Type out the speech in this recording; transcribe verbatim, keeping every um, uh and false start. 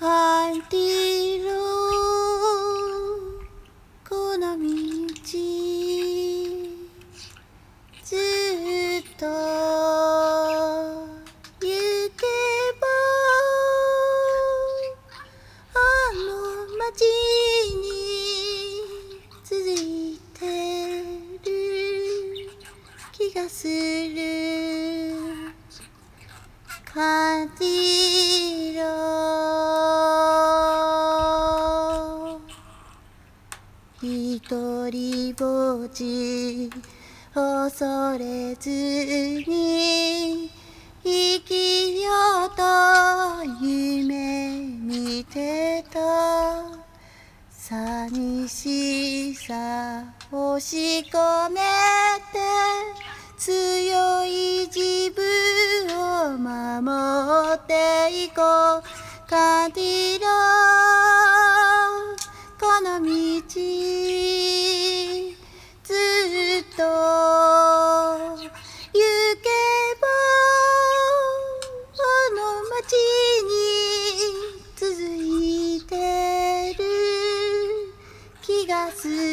感じろこの道ずっと行けばあの街に続いてる気がする感じろ一人ぼっち恐れずに生きようと夢見てた寂しさ押し込めて強い自分を守っていこう感じろこの道ずっと行けばあの街に続いてる気がする